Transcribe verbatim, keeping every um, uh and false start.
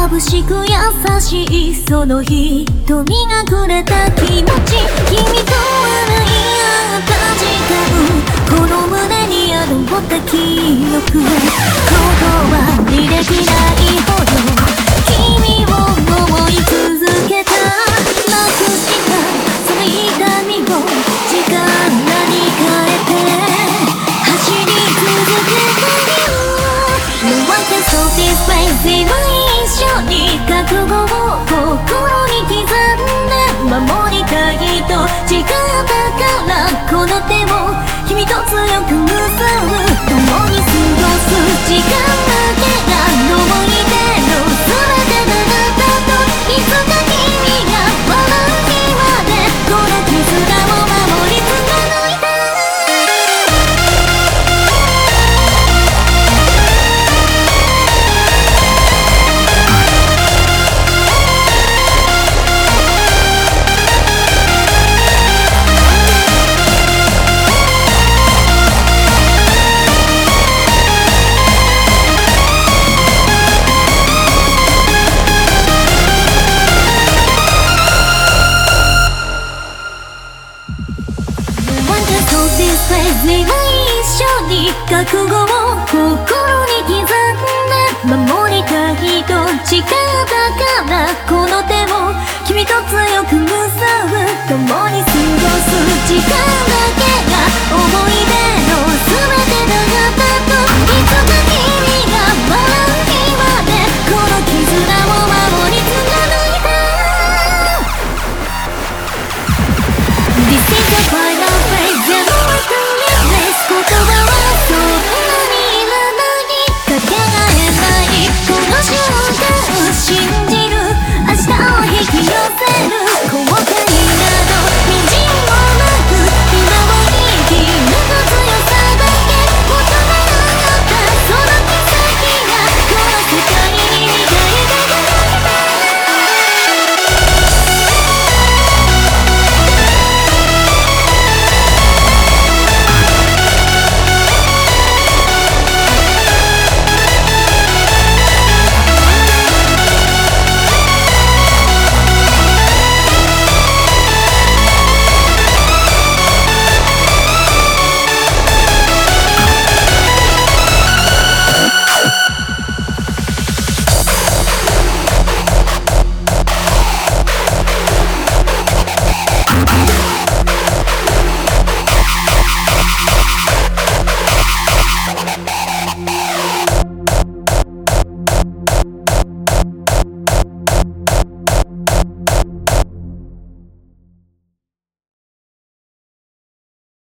眩しく優しいその瞳がくれた気持ち、君と笑い合った時間、この胸に宿った記憶、言葉にできないほど君を思い続けた、なくしたその痛みを時間に変えて走り続けたよ。 No one can stop this place、 今一緒に覚悟を心に刻んで守りたいと誓ったから、この手を君と強く結ぶ、共に過ごす時間だけが思い出の全てだったと、いつか君が笑う日までこの絆を守り貫いた。今一緒に覚悟を心に刻んで守りたいと誓ったから、この手を君と強く結ぶ、共に過ごす時間だけが思い出の全てだったと、いつか君が笑う日までこの絆を守り貫いた。 This is the final phase、 言葉はそんなにいらない、かけがえないこの瞬間を信じる、明日を引き寄せ